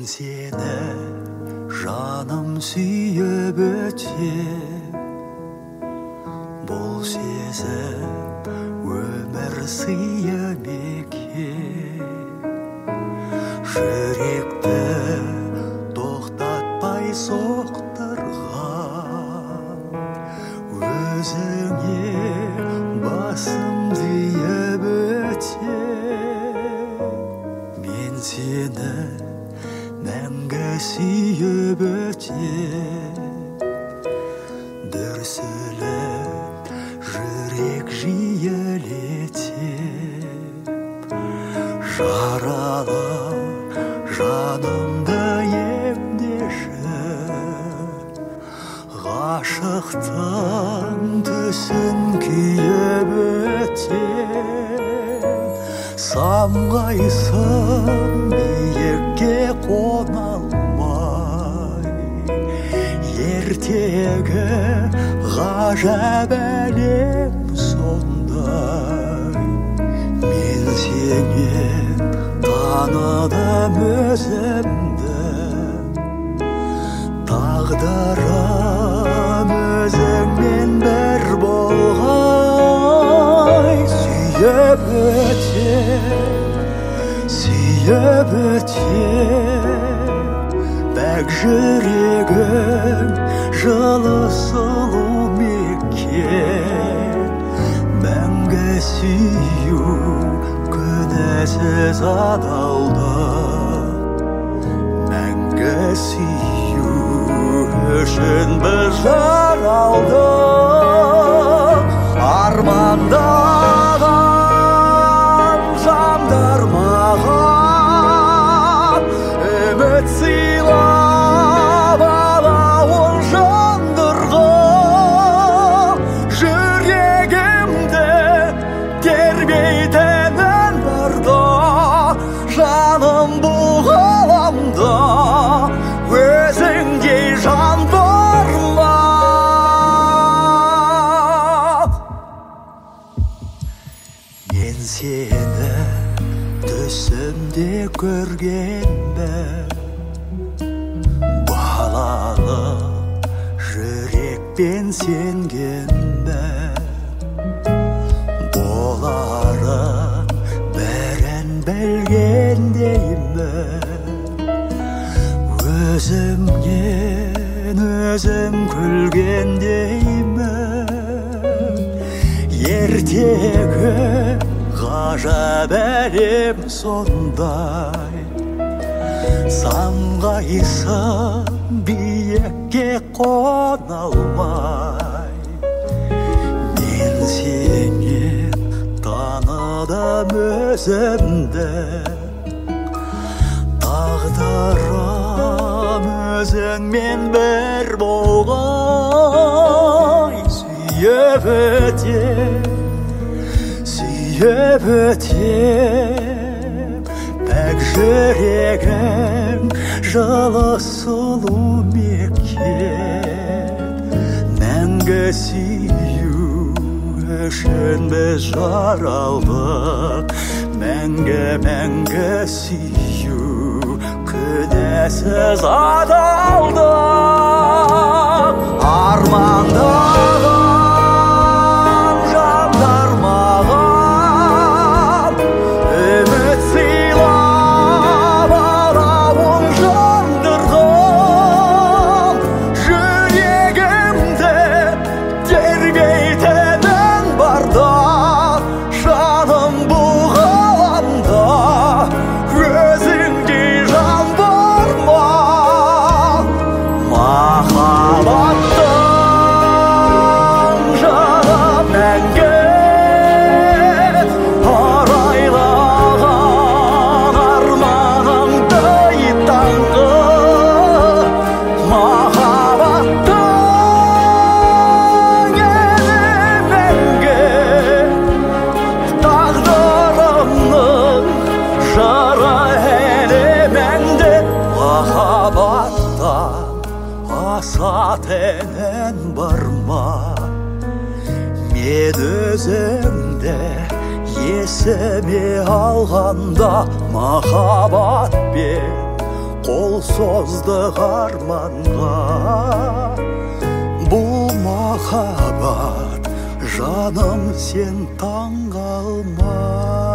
seni жаным сүйіп өтем, бұл сезім өмір сыйы мекен. Жүректі тоқтатпай соқтырған, өзіңе басымды иіп өтем. Мен сені мәңгі сүйіп өтем. Дүрсіліп жүрек жиілетем. Жаралы жанымды емдеші, ғашықтың түсін күйіп өтем. Самғайсың биікке қона алмай, ертегі ғажап әлем сондай. Мен сенен таныдым өзімді, тағдырым өзіңмен бір болғай. Сүйіп өтем, бәк жүрегім жылы сұлу мекен. Мәңгі сүю күнәсіз адалдық, мәңгі сүю үшін біз жаралдық. Армандаған жандар маған үміт сыйлап, алауын жандырған. Жүрегімді тербейтінің барда, жаным бұл ғаламда өзіңдей жан бар ма? Мен сені түсімде көргенмін, балалы жүрекпен сенгенмін. Боларын бәрін білгендеймін, өзімнен өзім күлгендеймін. Ертегі ғажап әлем сондай, самғайсың биікке қона алмай. Мен сенен таныдым өзімді, тағдырым өзіңмен бір болғай. Сүйіп өтем, пәк жүрегім жылы сұлу мекен. Мәңгі сүю үшін біз жаралдық, мәңгі сүю күнәсіз адалдық. Армандаған жандар маған үміт сыйлап, алауын жандырған. Жүрегімді тербейтінің барда, жаным бұл ғаламда өзіңдей жан бар ма? Махаббаттың жаны мәңгі арайлаған, арманымды таңғы. Махаббаттың ені мәңгі, тағдырымның жары әлеміңді. Махаббаттан асатының бар ма? Мен өзімді есіме алғанда, махаббатпен қол создық арманға. Бұл махаббат жаным сен таңғалма.